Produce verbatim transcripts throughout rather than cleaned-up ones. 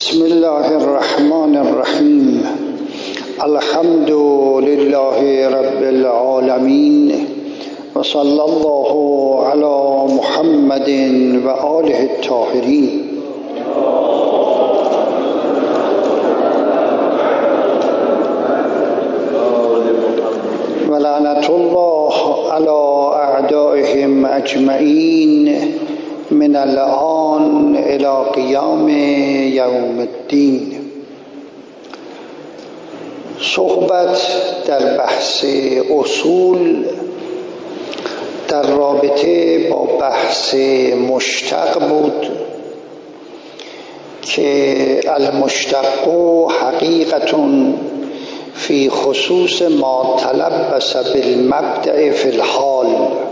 بسم الله الرحمن الرحیم. الحمد لله رب العالمین و صلی الله علی محمد و آله الطاهرین. و لعنت الله علی اعدائهم اجمعین من الآن الى قیام یوم الدین. صحبت در بحث اصول در رابطه با بحث مشتق بود که المشتق حقیقت فی خصوص ما تلبس بالمبدأ فی الحال.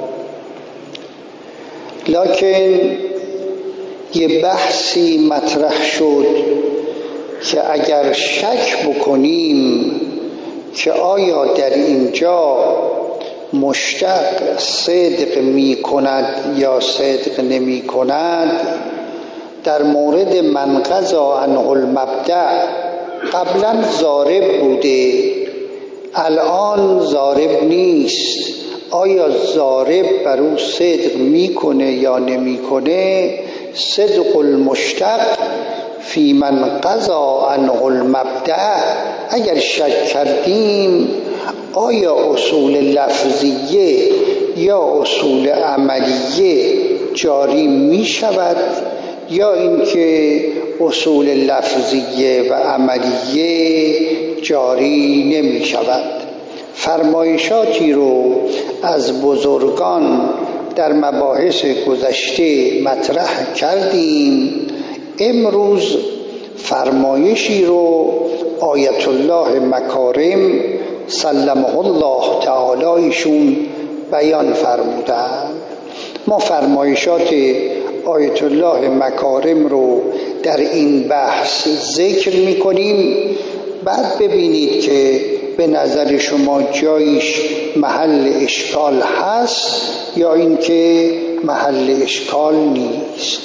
لکن یه بحثی مطرح شد که اگر شک بکنیم که آیا در اینجا مشتق صدق می کند یا صدق نمی کند، در مورد من قضا عنه المبدأ قبلا ضارب بوده، الان ضارب نیست. آیا ضارب بر او صدق میکنه یا نمیکنه؟ صدق المشتق فی من قضا عنه المبدأ. اگر شک کردیم آیا اصول لفظیه یا اصول عملیه جاری می شود یا اینکه اصول لفظیه و عملیه جاری نمی شود. فرمایشاتی رو از بزرگان در مباحث گذشته مطرح کردیم. امروز فرمایشی رو آیت الله مکارم سلمه الله تعالی ایشون بیان فرمودند. ما فرمایشات آیت الله مکارم رو در این بحث ذکر می کنیم، بعد ببینید که به نظر شما جایش محل اشکال هست یا اینکه محل اشکال نیست.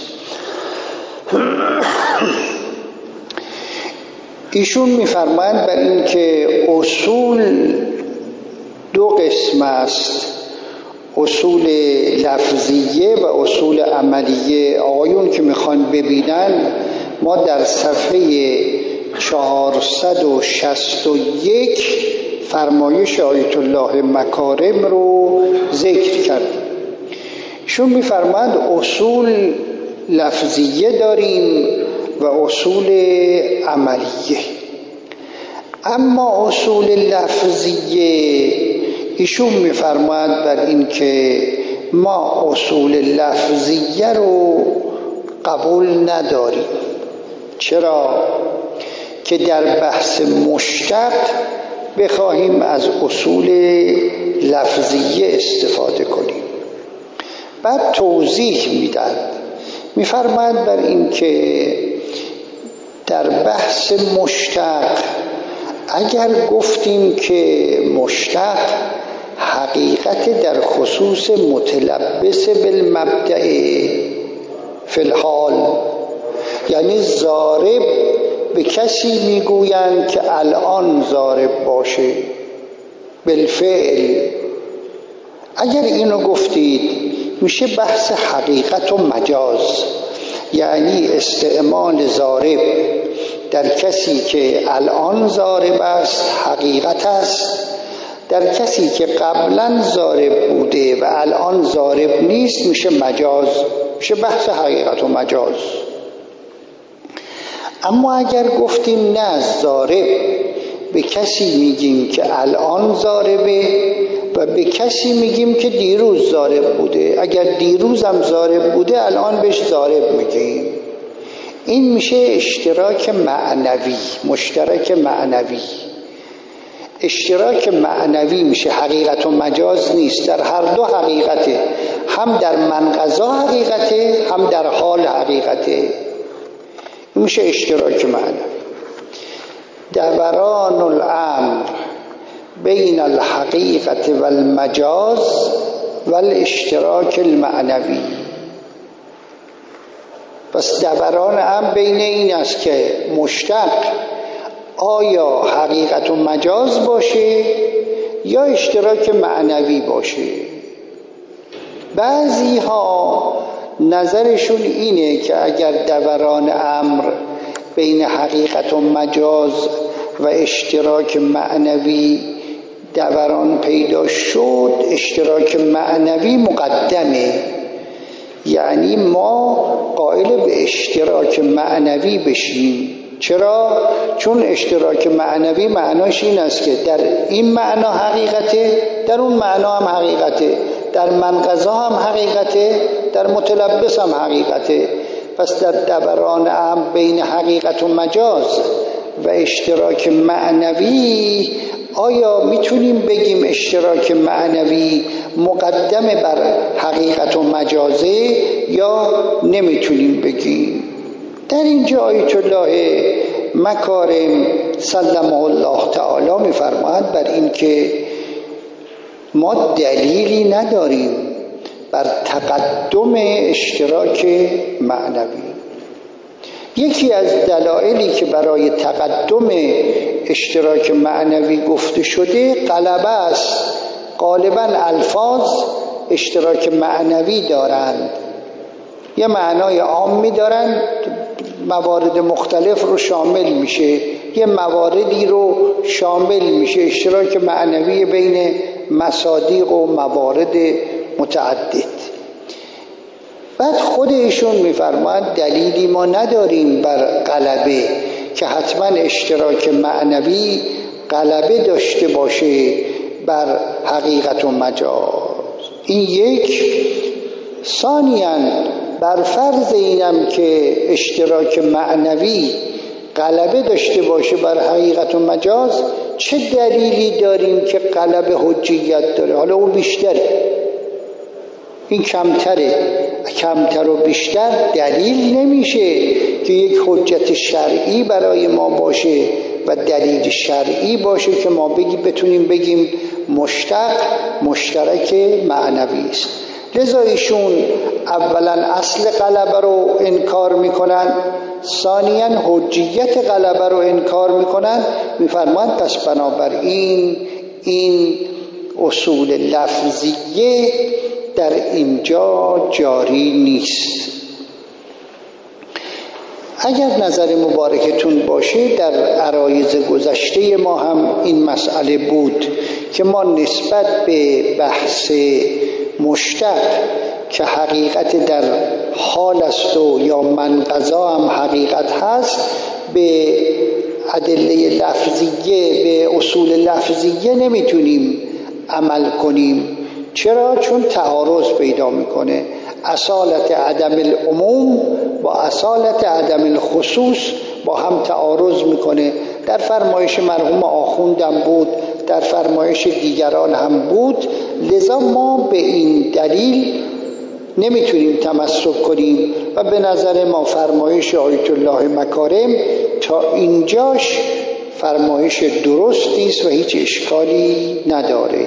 ایشون می‌فرمایند بر این که اصول دو قسم است، اصول لفظیه و اصول عملیه. آقایون که میخوان ببینن، ما در صفحه چهارصد و شصت و یک فرمایش آیت الله مکارم رو ذکر کردیم. ایشون می‌فرمایند اصول لفظیه داریم و اصول عملیه. اما اصول لفظیه ایشون می‌فرمایند بر این که ما اصول لفظیه رو قبول نداریم. چرا؟ که در بحث مشتق بخواهیم از اصول لفظیه استفاده کنیم. بعد توضیح میدن، میفرماید بر این که در بحث مشتق اگر گفتیم که مشتق حقیقت در خصوص متلبس بالمبدأ فی الحال، یعنی ضارب به کسی میگویند که الان ضارب باشه بالفعل، اگر اینو گفتید میشه بحث حقیقت و مجاز، یعنی استعمال ضارب در کسی که الان ضارب است حقیقت است، در کسی که قبلا ضارب بوده و الان ضارب نیست میشه مجاز، میشه بحث حقیقت و مجاز. اما اگر گفتیم نه، ضارب به کسی میگیم که الان ضاربه و به کسی میگیم که دیروز ضارب بوده، اگر دیروز هم ضارب بوده الان بهش ضارب میگیم، این میشه اشتراک معنوی، مشترک معنوی. اشتراک معنوی میشه، حقیقت و مجاز نیست، در هر دو حقیقته، هم در منقضا حقیقته هم در حال حقیقته، میشه اشتراک معنوی. دوران الامر بین الحقیقت و المجاز و الاشتراک المعنوی. پس دوران هم بین این است که مشتق آیا حقیقت و مجاز باشه یا اشتراک معنوی باشه. بعضی ها نظرشون اینه که اگر دوران امر بین حقیقت و مجاز و اشتراک معنوی دوران پیدا شد، اشتراک معنوی مقدمه، یعنی ما قائل به اشتراک معنوی بشیم. چرا؟ چون اشتراک معنوی معناش این است که در این معنا حقیقته، در اون معنا هم حقیقته، در منقضا هم حقیقته، در متلبس هم حقیقته. پس در دوران هم بین حقیقت و مجاز و اشتراک معنوی آیا میتونیم بگیم اشتراک معنوی مقدم بر حقیقت و مجازه یا نمیتونیم بگیم؟ در اینجا آیت الله مکارم سلمه الله تعالی میفرماید بر این که ما دلیلی نداریم بر تقدم اشتراک معنوی. یکی از دلایلی که برای تقدم اشتراک معنوی گفته شده غلبه است. غالباً الفاظ اشتراک معنوی دارند، یه معنای عامی دارند، موارد مختلف رو شامل میشه، یه مواردی رو شامل میشه، اشتراک معنوی بین مصادیق و موارد متعدد. بعد خود ایشون میفرماید دلیلی ما نداریم بر غلبه که حتما اشتراک معنوی غلبه داشته باشه بر حقیقت و مجاز. این یک. ثانیاً بر فرض اینم که اشتراک معنوی غلبه داشته باشه بر حقیقت و مجاز، چه دلیلی داریم که غلبه حجیت داره؟ حالا اون بیشتره، این کمتره. کمتر و بیشتر دلیل نمیشه که یک حجت شرعی برای ما باشه و دلیل شرعی باشه که ما بگی بتونیم بگیم مشتق مشترک معنوی است. لذا ایشون اولا اصل غلبه رو انکار میکنن، ثانیاً حجیت غلبه رو انکار میکنن. میفرمایند پس بنابراین این اصول لفظیه در اینجا جاری نیست. اگر نظر مبارکتون باشه در عرایض گذشته ما هم این مسئله بود که ما نسبت به بحث مشتق که حقیقت در حال است و یا منقضا هم حقیقت هست به ادله لفظیه، به اصول لفظیه نمیتونیم عمل کنیم. چرا؟ چون تعارض پیدا میکنه. اصالت عدم العموم با اصالت عدم الخصوص با هم تعارض میکنه. در فرمایش مرحوم آخوندم بود، در فرمایش دیگران هم بود. لذا ما به این دلیل نمیتونیم تمسک کنیم و به نظر ما فرمایش آیت الله مکارم تا اینجاش فرمایش درستی است و هیچ اشکالی نداره.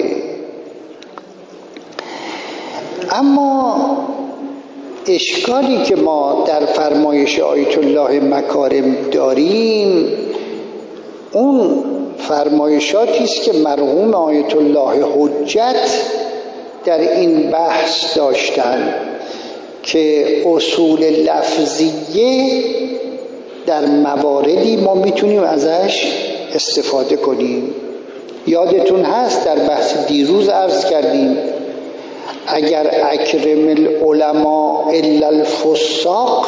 اما اشکالی که ما در فرمایش آیت الله مکارم داریم اون فرمایشاتی است که مرحوم آیت الله حجت در این بحث داشتن که اصول لفظیه در مواردی ما میتونیم ازش استفاده کنیم. یادتون هست در بحث دیروز عرض کردیم اگر اکرم العلماء الا الفساق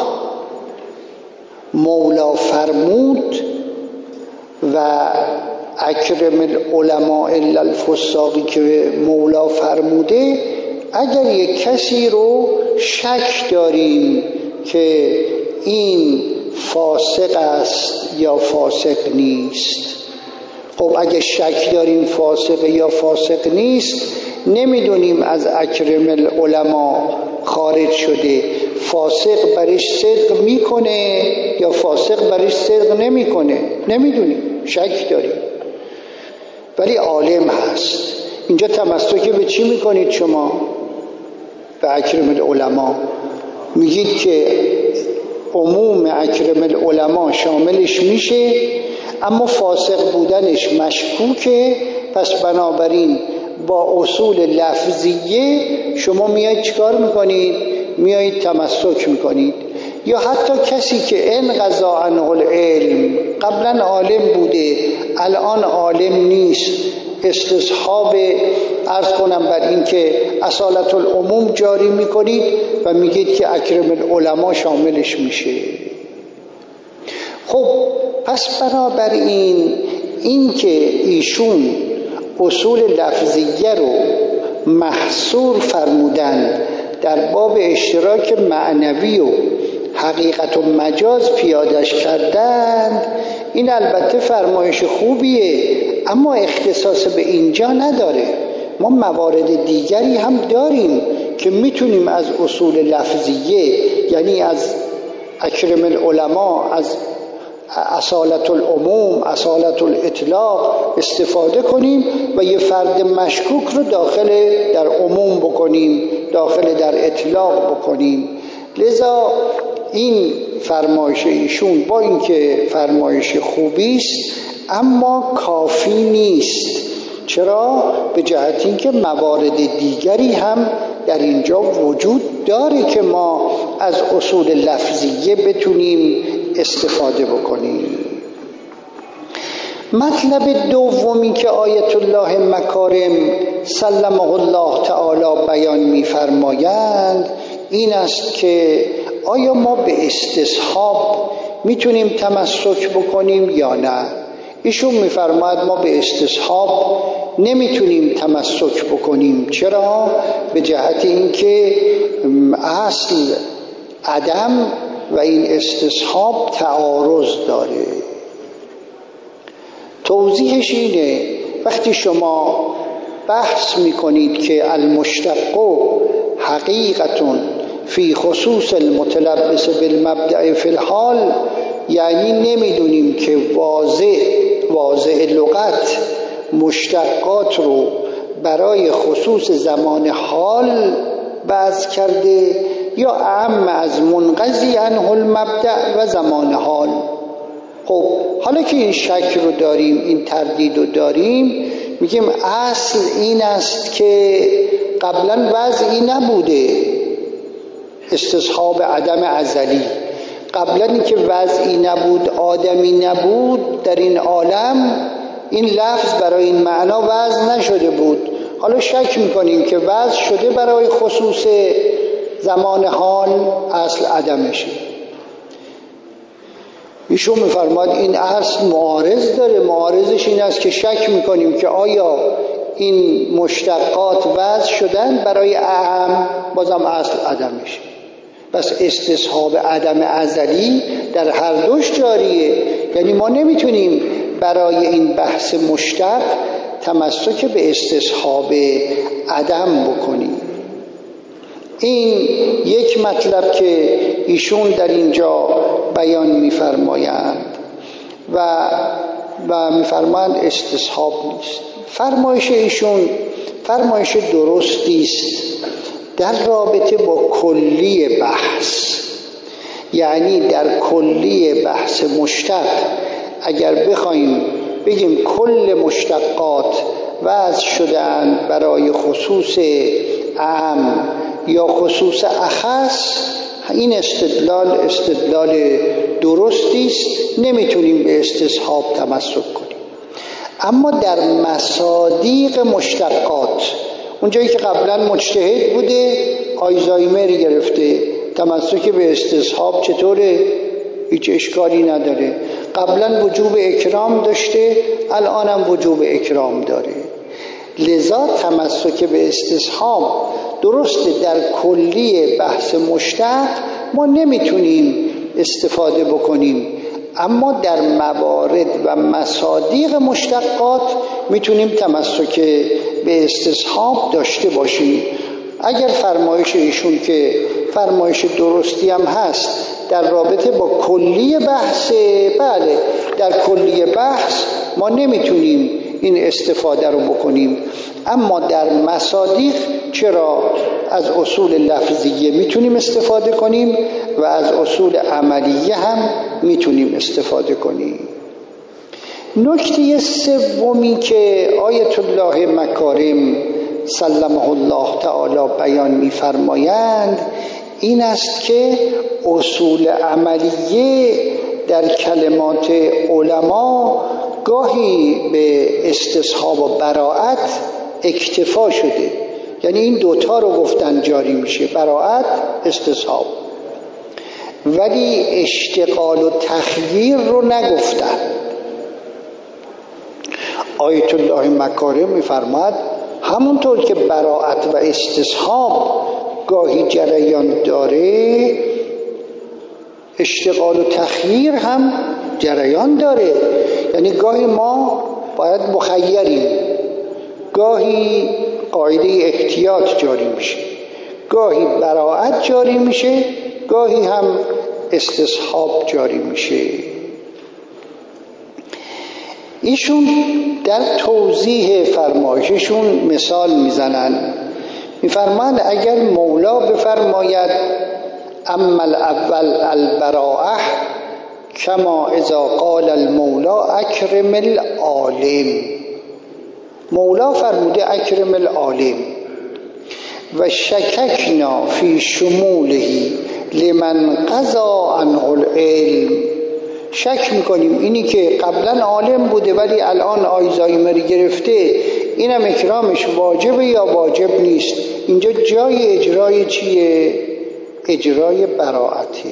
مولا فرمود و اکرم العلماء الا الفساقی که مولا فرموده، اگر یک کسی رو شک داریم که این فاسق است یا فاسق نیست، خب اگه شک داریم فاسق یا فاسق نیست نمیدونیم از اکرم العلماء خارج شده، فاسق برش صدق میکنه یا فاسق برش صدق نمیکنه، نمیدونیم، شک داریم ولی عالم هست. اینجا تمسک به چی میکنید شما؟ به اکرم العلماء. میگید که عموم اکرم العلماء شاملش میشه، اما فاسق بودنش مشکوکه. پس بنابراین با اصول لفظیه شما میایید چیکار میکنید؟ میایید تمسک میکنید. یا حتی کسی که انقضا عنه العلم، قبلا عالم بوده الان عالم نیست، استصحاب عرض کنم بر این که اصالت العموم جاری میکنید و میگید که اکرم العلماء شاملش میشه. خب پس بنابراین این که ایشون اصول لفظیه رو محصور فرمودن در باب اشتراک معنوی و حقیقت و مجاز پیادش کردند، این البته فرمایش خوبیه، اما اختصاص به اینجا نداره. ما موارد دیگری هم داریم که میتونیم از اصول لفظیه، یعنی از اکرم العلماء، از اصالت العموم، اصالت الاطلاق استفاده کنیم و یه فرد مشکوک رو داخل در عموم بکنیم، داخل در اطلاق بکنیم. لذا این فرمایش ایشون با اینکه فرمایش خوبی است اما کافی نیست. چرا؟ به جهت اینکه موارد دیگری هم در اینجا وجود داره که ما از اصول لفظیه بتونیم استفاده بکنیم. مطلب دومی که آیت الله مکارم سلمه الله تعالی بیان می‌فرمایند این است که آیا ما به استصحاب میتونیم تمسک بکنیم یا نه؟ ایشون میفرماید ما به استصحاب نمیتونیم تمسک بکنیم. چرا؟ به جهت اینکه اصل عدم و این استصحاب تعارض داره. توضیحش اینه وقتی شما بحث میکنید که المشتق حقیقتون فی خصوص المتلبس بالمبدأ فی الحال، یعنی نمیدونیم که واضح واضح لغت مشتقات رو برای خصوص زمان حال بحث کرده یا اعم از منقضی عنه المبدأ و زمان حال. خب حالا که این شک رو داریم، این تردید رو داریم، میگیم اصل این است که قبلا وضعی نبوده، استصحاب عدم ازلی، قبلا این که وضعی نبود، آدمی نبود در این عالم، این لفظ برای این معنا وضع نشده بود. حالا شک میکنیم که وضع شده برای خصوص زمان حال، اصل عدمشه. ایشون میفرماد این اصل معارض داره. معارضش این است که شک میکنیم که آیا این مشتقات وضع شدن برای اعم، بازم اصل عدمشه. پس استصحاب عدم ازلی در هر دوش جاریه. یعنی ما نمیتونیم برای این بحث مشتق تمسک به استصحاب عدم بکنیم. این یک مطلب که ایشون در اینجا بیان می‌فرمایند و و می‌فرمایند استصحاب نیست. فرمایش ایشون فرمایش درستی است در رابطه با کلی بحث، یعنی در کلی بحث مشتق اگر بخوایم بگیم کل مشتقات وضع شدن برای خصوص عام یا خصوص اخص، این استدلال استدلال درستی است، نمیتونیم به استصحاب تمسک کنیم. اما در مصادیق مشتقات، اونجایی که قبلا مجتهد بوده آلزایمر گرفته، تمسک به استصحاب چطوره؟ هیچ اشکالی نداره. قبلا وجوب اکرام داشته، الان هم وجوب اکرام داره. لذا تمسک به استصحاب درسته در کلی بحث مشتق ما نمیتونیم استفاده بکنیم، اما در موارد و مصادیق مشتقات میتونیم تمسک به استصحاب داشته باشیم. اگر فرمایش ایشون که فرمایش درستی هم هست در رابطه با کلی بحث، بله در کلی بحث ما نمیتونیم این استفاده رو بکنیم. اما در مصادیق چرا از اصول لفظیه میتونیم استفاده کنیم و از اصول عملیه هم میتونیم استفاده کنیم. نکته سومی که آیت الله مکارم سلمه الله تعالی بیان می‌فرمایند این است که اصول عملیه در کلمات علما گاهی به استصحاب و براءت اکتفا شده، یعنی این دوتا رو گفتن جاری میشه، براءت استصحاب، ولی اشتغال و تخییر رو نگفتن. آیت الله مکارم میفرماد همونطور که براءت و استصحاب گاهی جریان داره، اشتغال و تخییر هم جریان داره. یعنی گاهی ما باید مخیریم، گاهی قاعده احتیاط جاری میشه، گاهی براءت جاری میشه، گاهی هم استصحاب جاری میشه. ایشون در توضیح فرمایششون مثال میزنن، میفرمان اگر مولا بفرماید اما الاول البراءه کما اذا قال المولا اکرم العالم، مولا فرموده اکرم العالم و شککنا فی شموله لمن قضا عنه العلم، شک میکنیم اینی که قبلا عالم بوده ولی الان آلزایمر گرفته اینم اکرامش واجبه یا واجب نیست. اینجا جای اجرای چیه؟ اجرای براءته.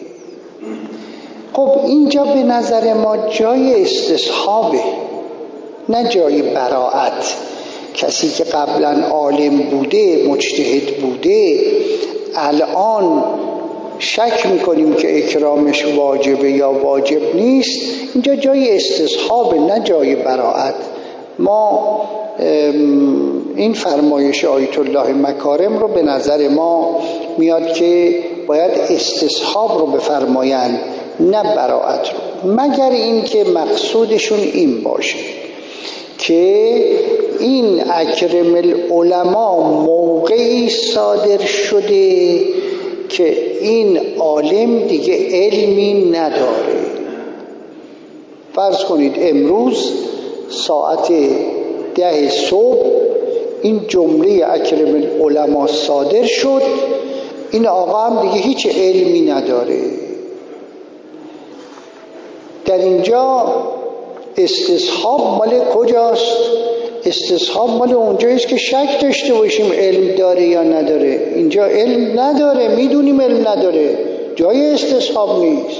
خب اینجا به نظر ما جای استصحابه نه جای براءت. کسی که قبلا عالم بوده مجتهد بوده الان شک میکنیم که اکرامش واجبه یا واجب نیست، اینجا جای استصحاب نه جای براءت. ما این فرمایش آیت الله مکارم رو به نظر ما میاد که باید استصحاب رو بفرمایند نه براءت رو، مگر این که مقصودشون این باشه که این اکرم العلماء موقعی صادر شده که این عالم دیگه علمی نداره. فرض کنید امروز ساعت ده صبح این جمله اکرم العلماء صادر شد، این آقا هم دیگه هیچ علمی نداره. در اینجا استصحاب مال کجاست؟ استصحاب مال اونجاییست که شک داشته باشیم علم داره یا نداره. اینجا علم نداره، میدونیم علم نداره، جای استصحاب نیست.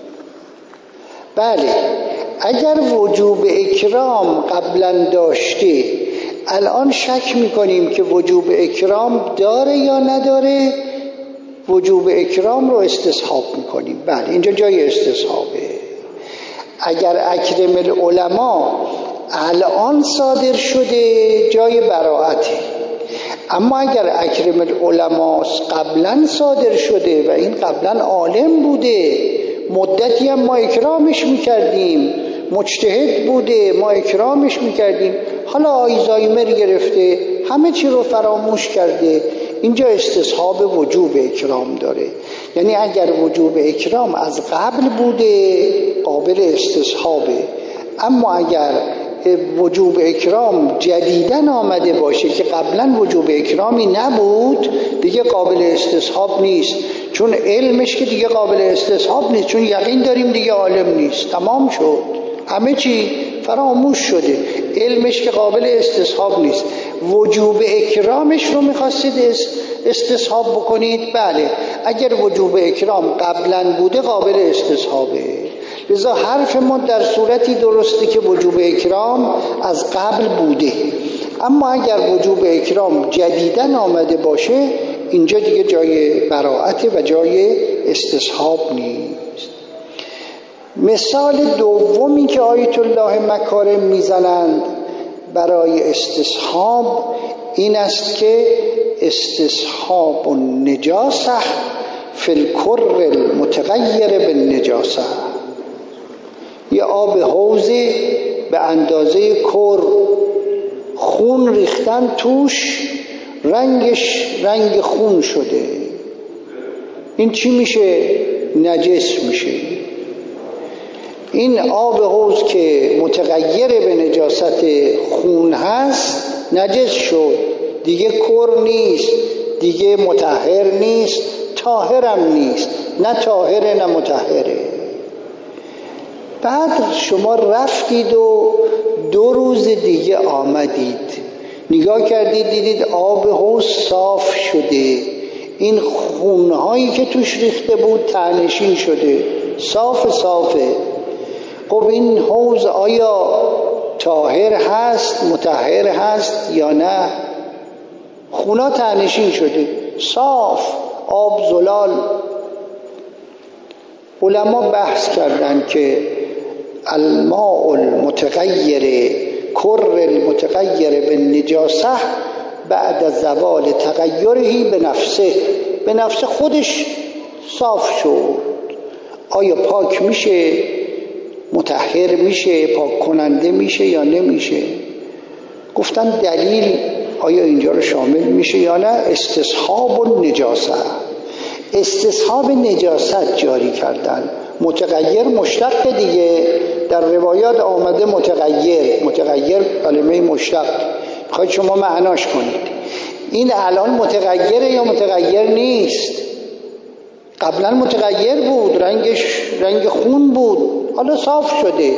بله اگر وجوب اکرام قبلا داشته الان شک میکنیم که وجوب اکرام داره یا نداره، وجوب اکرام رو استصحاب میکنیم. بله اینجا جای استصحابه. اگر اکرم العلماء الان صادر شده جای براءته، اما اگر اکرم العلماء قبلا صادر شده و این قبلا عالم بوده مدتی هم ما اکرامش میکردیم، مجتهد بوده ما اکرامش میکردیم، حالا آلزایمر گرفته همه چی رو فراموش کرده، اینجا استصحاب وجوب اکرام داره. یعنی اگر وجوب اکرام از قبل بوده قابل استصحابه، اما اگر وجوب اکرام جدیدن آمده باشه که قبلا وجوب اکرامی نبود دیگه قابل استصحاب نیست، چون علمش که دیگه قابل استصحاب نیست، چون یقین داریم دیگه عالم نیست، تمام شد، همه چی فراموش شده، علمش که قابل استصحاب نیست. وجوب اکرامش رو میخواستید استصحاب بکنید، بله اگر وجوب اکرام قبلا بوده قابل استصحابه. لذا حرف ما در صورتی درسته که وجوب اکرام از قبل بوده، اما اگر وجوب اکرام جدیدن آمده باشه اینجا دیگه جای براءت و جای استصحاب نیست. مثال دومی که آیت الله مکارم میزنند برای استصحاب این است که استصحاب النجاسه فی الکر المتغیر بالنجاسه. یه آب حوض به اندازه کر خون ریختن توش، رنگش رنگ خون شده. این چی میشه؟ نجس میشه. این آب حوض که متغیر به نجاست خون هست نجس شد، دیگه کر نیست، دیگه مطهر نیست، طاهرم نیست، نه طاهره نه مطهره. بعد شما رفتید و دو روز دیگه آمدید، نگاه کردید دیدید آب حوض صاف شده، این خونهایی که توش ریخته بود ته‌نشین شده، صاف صافه. خب این حوض آیا طاهر هست، مطهر هست یا نه؟ خونا ته‌نشین شده، صاف، آب زلال. علما بحث کردن که الماء المتغیر کر المتغیر به نجاسه بعد زوال تغییره به نفسه، به نفس خودش صاف شد، آیا پاک میشه، مطهر میشه، پاک کننده میشه یا نمیشه؟ گفتن دلیل آیا اینجا رو شامل میشه یا نه؟ استصحاب النجاسه، استصحاب نجاست جاری کردن. متغیر مشتق دیگه، در روایات آمده متغیر، متغیر کلمه مشتق، میخواید شما معناش کنید. این الان متغیره یا متغیر نیست؟ قبلا متغیر بود، رنگش رنگ خون بود، حالا صاف شده،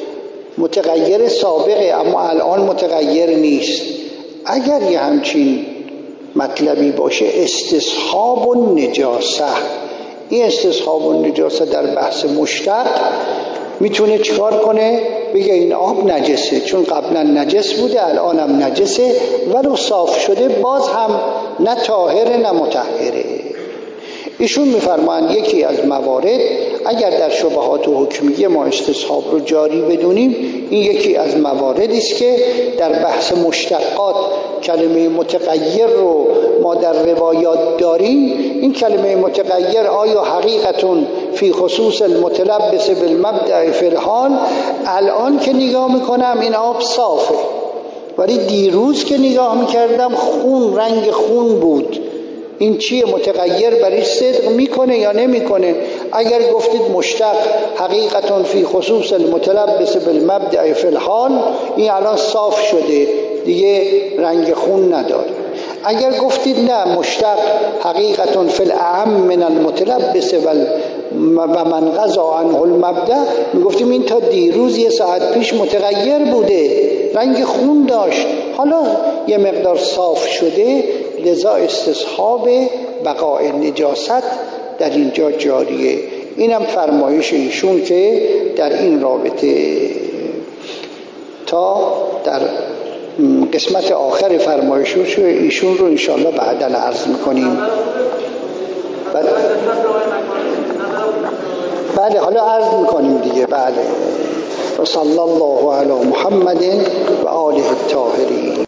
متغیر سابقه، اما الان متغیر نیست. اگر یه همچین مطلبی باشه استصحاب النجاسه، این استصحاب النجاسه در بحث مشتق میتونه چیکار کنه؟ بگه این آب نجسه، چون قبلا نجس بوده الانم نجسه، ولو صاف شده باز هم نه طاهره نه مطهره. ایشون میفرمایند یکی از موارد اگر در شبهات و حکمیه ما استصحاب رو جاری بدونیم، این یکی از مواردی است که در بحث مشتقات کلمه متغیر رو ما در روایات داریم. این کلمه متغیر آیا حقیقتون فی خصوص المتلبس بالمبدأ فی الحال، الان که نگاه میکنم این آب صافه، ولی دیروز که نگاه میکردم خون، رنگ خون بود. این چیه؟ متغیر برای صدق میکنه یا نمیکنه؟ اگر گفتید مشتق حقیقتون فی خصوص المتلبس بالمبدأ فی الحال، این الان صاف شده دیگه رنگ خون نداره. اگر گفتید نه مشتق حقیقتون فی الاعم من المتلبس و من قضا عنه المبدأ، میگفتیم این تا دیروز یه ساعت پیش متغیر بوده، رنگ خون داشت، حالا یه مقدار صاف شده، لذا استصحاب بقای نجاست در اینجا جاریه. اینم فرمایش ایشون که در این رابطه. تا در قسمت آخر فرمایش ایشون رو انشاءالله بعداً عرض میکنیم. بله, بله حالا عرض میکنیم دیگه. بله. و صلی الله علی محمد و آله الطاهرین.